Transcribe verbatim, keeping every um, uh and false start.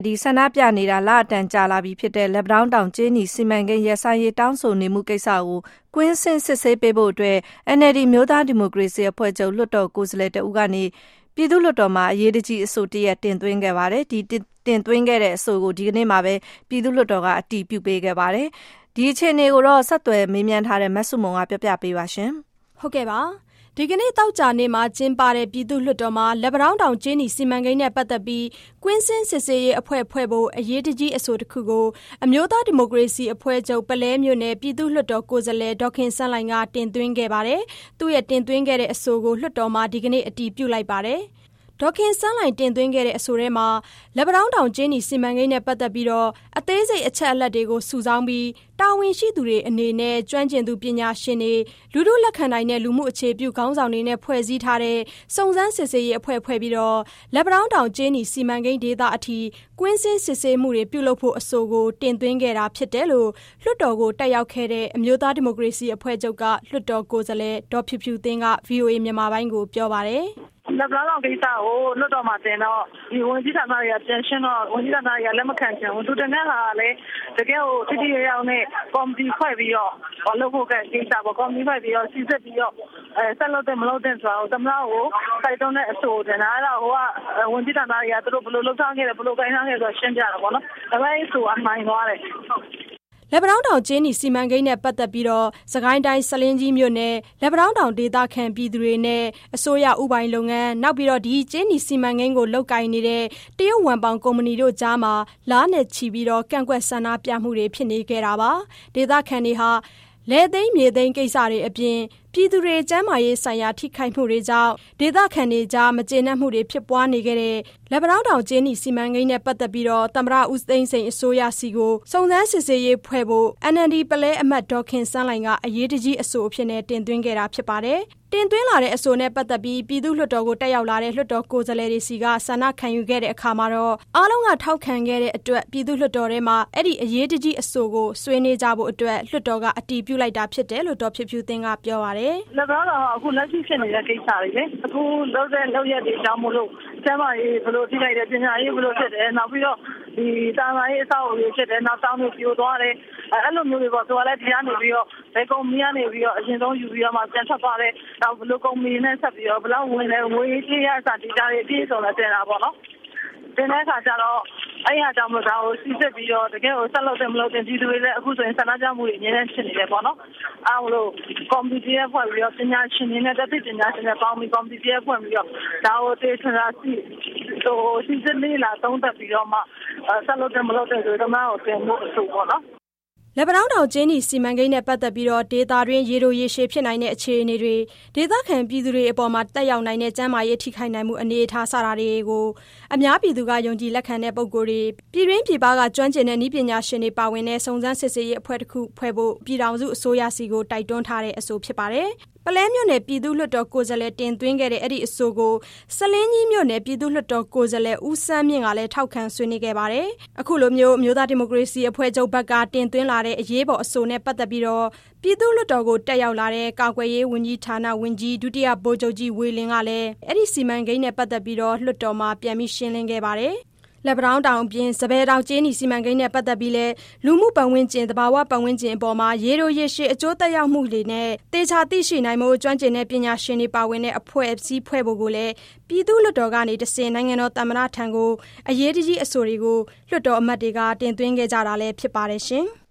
ဒီဆန္ဒပြနေတာလအတန်ကြာလာပြီဖြစ်တဲ့လက်ပံတောင်းတောင်ကျေးညီစီမံကိန်းရပ်ဆိုင်းရေးတောင်းဆိုနေမှုကိစ္စကိုကွင်းဆင်းစစ်ဆေးပေးဖို့အတွက် N L D မျိုးသားဒီမိုကရေစီအဖွဲ့ချုပ်လွှတ်တော်ကိုယ်စားလှယ်တဦးကနေပြည်သူ့လွှတ်တော်မှာအရေးတကြီးအဆိုတရက်တင်သွင်းခဲ့ပါတယ်။ဒီတင်သွင်းခဲ့တဲ့အဆိုကိုဒီကနေ့မှာပဲပြည်သူ့လွှတ်တော်ကအတည်ပြုပေးခဲ့ပါတယ်။ဒီအခြေအနေကိုတော့ဆက်သွယ်မေးမြန်းထားတဲ့မဆုမွန်ကပြောပြပေးပါရှင်။ဟုတ်ကဲ့ပါ။ဒီကနေ့တောက်ကြနေမှာကျင်းပတဲ့ပြည်သူ့လွှတ်တော်မှာလက်ပံတောင်ကျေးညီစီမံကိန်းနဲ့ပတ်သက်ပြီးကွင်းစင်းစစ်ဆေးရေးအဖွဲ့ဖွဲ့ဖို့အရေးတကြီးအဆိုတစ်ခုကိုအမျိုးသားဒီမိုကရေစီအဖွဲ့ချုပ်ပလဲမြို့နယ်ပြည်သူ့လွှတ်တော်ကိုယ်စားလှယ်ဒေါက်ခင်စန်းလှိုင်ကတင်သွင်းခဲ့ပါတယ်။သူ့ရဲ့တင်သွင်းခဲ့တဲ့အဆိုကိုလွှတ်တော်မှာဒီကနေ့အတည်ပြုလိုက်ပါတယ်။ဒေါက်ခင်စန်းလှိုင်တင်သွင်းခဲ့တဲ့အဆိုထဲမှာလက်ပံတောင်ကျေးညီစီမံကိန်းနဲ့ပတ်သက်ပြီးတော့အသေးစိတ်အချက်အလက်တွေကိုစုဆောင်းပြီးတာဝန်ရှိသူတွေအနေနဲ့ကျွမ်းကျင်သူပညာရှင်တွေလူထုလက်ခံနိုင်တဲ့လူမှုအခြေပြုခေါင်းဆောင်တွေနဲ့ဖွဲ့စည်းထားတဲ့စုံစမ်းစစ်ဆေးရေးအဖွဲ့ဖွဲ့ပြီးတော့လက်ပံတောင်ကျေးညီစီမံကိန်းဒေသအထိကွင်းစင်းစစ်ဆေးမှုတွေပြုလုပ်ဖို့အဆိုကိုတင်သွင်းခဲ့တာဖြစ်တယ်လို့လွှတ်တော်ကိုတက်ရောက်ခဲ့တဲ့အမျိုးသားဒီမိုကရေစီအဖွဲ့ချုပ်ကလွှတ်တော်ကိုယ်စားလှယ်ဒေါ်ဖြူဖြူသိန်းက V O A မြန်မာပိုင်းကိုပြောပါတယ်။လက်ပံတောင်ကိစ္စကိုလွှတ်တော်မှာတင်တော့ဒီဝန်ကြီးဌာနတွေကပြန်ရှင်းတော့ဝန်ကြီးဌာနတွေကလက်မခံချင်ဘူးသူတင်တဲ့ဟာကလည်းတကယ်ကိုတိတိကျကျနဲ့ကော်မတီဖွဲ့ပြီးတော့ဘာလို့ဖို့ကကိစ္စပေါ့ကော်မတီဖွဲ့ပြီးတော့စီစစ်ပြီးတော့အဲဆက်လုပ်တဲ့မလုပ်တဲ့ဆိုတော့သမဏကိုစိုက်တုံးတဲ့အဆိုတင်တာအဲ့ဒါဟိုကဝန်ကြီးဌာနတွေကသူတို့ဘယ်လိုလုပ်ထားခဲ့တယ်ဘယ်လိုကိုင်းထားခဲ့ဆိုရှင်းပြတာပေါ့နော်ဒါပေမဲ့ဆိုအမှန်သွားတယ်လက်ပံတောင်ကျေးညီစီမံကိန်းနဲ့ပတ်သက်ပြီးတော့စကိုင်းတိုင်းစလင်းကြီးမြို့နယ်လက်ပံတောင်ဒေသခံပြည်သူတွေနဲ့အစိုးရဥပိုင်လုပ်ငန်းနောက်ပြီးတော့ဒီကျေးညီစီမံကိန်းကိုလုပ်ကိုင်နေတဲ့တရုတ်ဝန်ပေါင်ကုမ္ပဏီတို့ကြားမှာလားနဲ့ချီပြီးတော့ကန့်ကွက်ဆန္ဒပြမှုတွေဖြစ်နေခဲ့တာပါဒေသခံတွေဟာလဲသိမ်းမြေသိမ်းကိစ္စတွေအပြင်ပြည်သူတွေကျန်းမာရေးဆိုင်ရာထိခိုက်မှုတွေကြောင့်ဒေသခံတွေကြားမကျေနပ်မှုတွေဖြစ်ပွားနေခဲ့တဲ့လက်ပံတောင်ကျေးညီစီမံကိန်းနဲ့ပတ်သက်ပြီးတော့သမ္မတဦးသိန်းစိန်အစိုးရစီကိုစုံစမ်းစစ်ဆေးရေးဖွဲ့ဖို့ N L D ပလဲအမတ်ဒေါ်ခင်စန်းလှိုင်ကအရေးတကြီးအဆိုအဖြစ်နဲ့တင်သွင်းခဲ့တာဖြစ်ပါတယ်။တင်သွင်းလာတဲ့အဆိုနဲ့ပတ်သက်ပြီးပြည်သူ့လွှတ်တော်ကိုတက်ရောက်လာတဲ့လွှတ်တော်ကိုယ်စားလှယ်တွေစီကဆန္ဒခံယူခဲ့တဲ့အခါမှာတော့အားလုံးကထောက်ခံခဲ့တဲ့အတွက်ပြည်သူ့လွှတ်တော်ထဲမှာအဲ့ဒီအရေးတကြီးအဆိုကိုဆွေးနွေးကြဖို့အတွက်လွှတ်တော်ကအတည်ပြုလိုက်တာဖြစ်တယ်လို့ဒေါ်ဖြူဖြူသိန်းကပြောပါတယ်။လက်ပံတောင်အခုလက်ရှိဖြစ်နေတဲ့ကိစ္စတွေလေအခုလုပ်တဲ့လုပ်ရက်တွေကြောင့်မလို့ကျမကြီးဘယ်လိုထိလိုက်တယ်ပညာရေးဘယ်လိုဖြစ်တယ်နောက်ပြီးတော့ဒီတာမန်ရေးအဆောက်အဦတွေဖြစ်တယ်နောက်တောင်းတွေပြိုသွားတယ်အဲ့လိုမျိုးတွေပေါ့သူကလည်းတရားနေပြီးတော့ဘယ်ကုမ္ပဏီကနေပြီးတော့အရင်ဆုံးယူပြီးတော့မှပြန်ထွက်သွားတယ်နောက်ဘယ်လိုကုမ္ပဏီနဲ့ဆက်ပြီးတော့ဘယ်လောက်ဝင်လဲငွေကြီးရစာဒေတာတွေအပြည့်စုံနဲ့တင်တာပေါ့နော်တင်တဲ့အခါကျတော့အဲ့ရကြောင့်မလို့ဒါကိုစီစစ်ပြီးတော့တကယ်ကိုဆက်လုပ်တယ်မလုပ်တယ်ဒီလူတွေလည်းအခုဆိုရင်ဆန္ဒပြမှုတွေအများကြီးဖြစ်နေတယ်ပေါ့နော်အားလို့ကော်မတီရဲ့ဖွဲ့ပြီးတော့ပညာရှင်တွေနဲ့တသိပညာရှင်တွေပေါင်းပြီးကော်မတီရဲ့ဖွဲ့ပြီးတော့ဒါကိုတေချာစီဟိုစီစစ်လေးလာသုံးသပ်ပြီးတော့မှဆက်လုပ်တယ်မလုပ်တယ်ဆိုတော့မှကိုတင်ဖို့အဆိုပေါ့နော်လက်ပံတောင်ကျေးညီစီမံကိန်းနဲ့ပတ်သက်ပြီးတော့ဒေသတွင်းရေတိုရေရှည်ဖြစ်နိုင်တဲ့အခြေအနေတွေဒေသခံပြည်သူတွေအပေါ်မှာတက်ရောက်နိုင်တဲ့ကျန်းမာရေးထိခိုက်နိုင်မှုအနေအထားစတာတွေကိုအများပြည်သူကယုံကြည်လက်ခံတဲ့ပုံကိုယ်တွေပြည်တွင်းပြည်ပကကျွမ်းကျင်တဲ့နည်းပညာရှင်တွေပါဝင်တဲ့စုံစမ်းစစ်ဆေးရေးအဖွဲ့တစ်ခုဖွဲ့ဖို့ပြည်ထောင်စုအစိုးရစီကိုတိုက်တွန်းထားတဲ့အဆိုဖြစ်ပါတယ်ပလဲမြို့နယ်ပြည်သူ့လွှတ်တော်ကိုယ်စားလှယ်တင်သွင်းခဲ့တဲ့အဲ့ဒီအဆိုကိုစလင်းကြီးမြို့နယ်ပြည်သူ့လွှတ်တော်ကိုယ်စားလှယ်ဦးစန်းမြင့်ကလည်းထောက်ခံဆွေးနွေးခဲ့ပါတယ်။အခုလိုမျိုးမျိုးသားဒီမိုကရေစီအဖွဲ့ချုပ်ဘက်ကတင်သွင်းလာတဲ့အရေးပေါ်အဆိုနဲ့ပတ်သက်ပြီးတော့ပြည်သူ့လွှတ်တော်ကိုတက်ရောက်လာတဲ့ကာကွယ်ရေးဝန်ကြီးဌာနဝန်ကြီးဒုတိယဗိုလ်ချုပ်ကြီးဝေလင်းကလည်းအဲ့ဒီစီမံကိန်းနဲ့ပတ်သက်ပြီးတော့လွှတ်တော်မှာပြန်ပြီးရှင်းလင်းခဲ့ပါတယ်။လက်ပံတောင်အပြင်စပယ်တောင်ကျေးညီစီမံကိန်းနဲ့ပတ်သက်ပြီးလဲလူမှုပတ်ဝန်းကျင်တဘာဝပတ်ဝန်းကျင်အပေါ်မှာရေတိုရေရှည်အကျိုးသက်ရောက်မှုတွေနဲ့တေချာသိရှိနိုင်မှုကျွမ်းကျင်တဲ့ပညာရှင်တွေပါဝင်တဲ့အဖွဲ့အစည်းဖွဲ့ဖို့ကိုလည်းပြည်သူ့လွှတ်တော်ကနေတဆင့်နိုင်ငံတော်သမ္မတထံကိုအရေးတကြီးအဆိုတွေကိုလွှတ်တော်အမတ်တွေကတင်သွင်းခဲ့ကြတာလည်းဖြစ်ပါတယ်ရှင်။